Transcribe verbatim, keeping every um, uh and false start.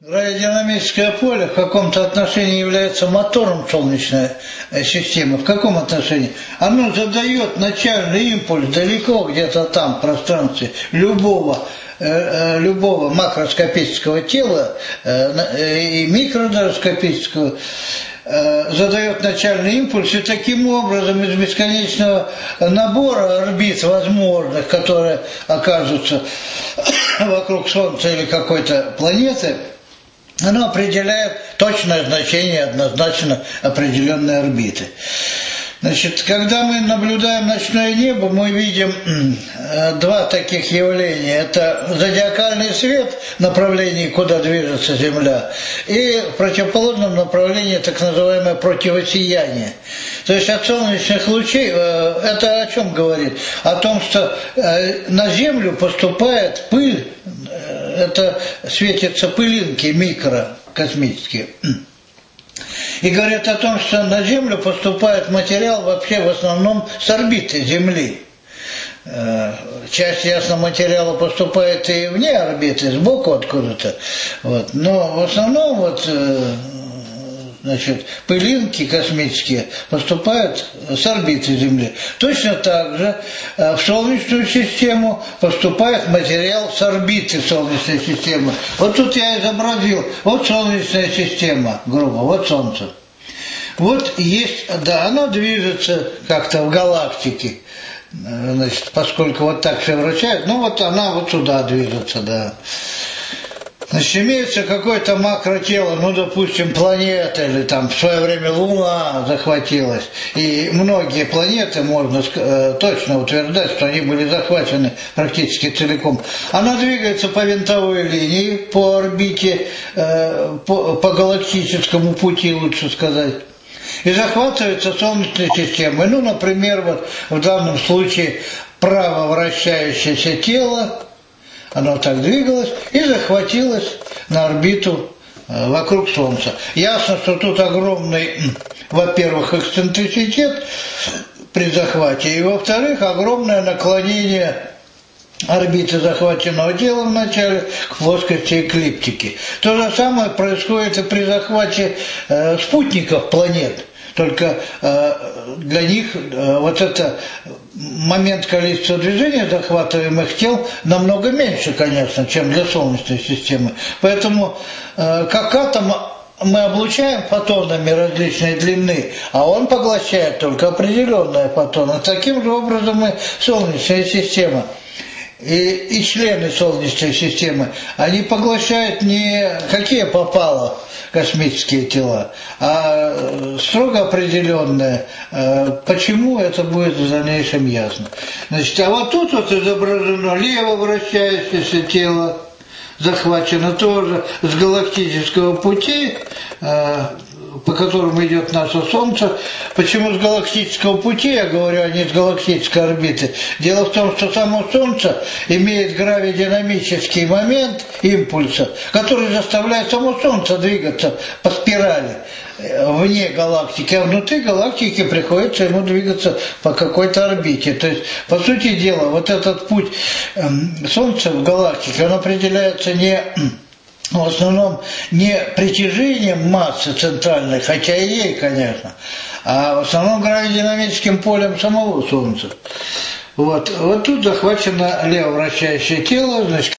Гравидинамическое поле в каком-то отношении является мотором Солнечной системы. В каком отношении? Оно задает начальный импульс далеко где-то там, в пространстве, любого, э, любого макроскопического тела э, и микроскопического, э, задает начальный импульс, и таким образом из бесконечного набора орбит возможных, которые окажутся вокруг Солнца или какой-то планеты, оно определяет точное значение однозначно определенной орбиты. Значит, когда мы наблюдаем ночное небо, мы видим два таких явления. Это зодиакальный свет в направлении, куда движется Земля, и в противоположном направлении так называемое противосияние. То есть от солнечных лучей, это о чем говорит? О том, что на Землю поступает пыль, это светятся пылинки микрокосмические. И говорят о том, что на Землю поступает материал вообще в основном с орбиты Земли. Часть, ясно, материала поступает и вне орбиты, сбоку откуда-то. Вот. Но в основном вот, значит, пылинки космические поступают с орбиты Земли. Точно так же в Солнечную систему поступает материал с орбиты Солнечной системы. Вот тут я изобразил, вот Солнечная система, грубо, вот Солнце. Вот есть, да, оно движется как-то в галактике, значит, поскольку вот так все вращает, ну вот она вот сюда движется, да. Значит, имеется какое-то макротело, ну, допустим, планета, или там в свое время Луна захватилась, и многие планеты, можно э, точно утверждать, что они были захвачены практически целиком. Она двигается по винтовой линии, по орбите, э, по, по галактическому пути, лучше сказать, и захватывается Солнечной системой. Ну, например, вот в данном случае право вращающееся тело, оно так двигалось и захватилось на орбиту э, вокруг Солнца. Ясно, что тут огромный, во-первых, эксцентриситет при захвате, и, во-вторых, огромное наклонение орбиты захваченного тела вначале к плоскости эклиптики. То же самое происходит и при захвате э, спутников планет. Только э, для них э, вот это момент количества движения захватываемых тел намного меньше, конечно, чем для Солнечной системы. Поэтому э, как атом мы облучаем фотонами различной длины, а он поглощает только определенные фотоны. Таким же образом и Солнечная система. И, и члены Солнечной системы, они поглощают не какие попало космические тела, а строго определенные. Почему, это будет в дальнейшем ясно. Значит, а вот тут вот изображено лево вращающееся тело, захвачено тоже с галактического пути, по которому идет наше Солнце. Почему с галактического пути, я говорю, а не с галактической орбиты? Дело в том, что само Солнце имеет гравидинамический момент импульса, который заставляет само Солнце двигаться по спирали вне галактики, а внутри галактики приходится ему двигаться по какой-то орбите. То есть, по сути дела, вот этот путь Солнца в галактике, он определяется не... в основном не притяжением массы центральной, хотя и ей, конечно, а в основном гравидинамическим полем самого Солнца. Вот, вот тут захвачено лево вращающее тело, значит,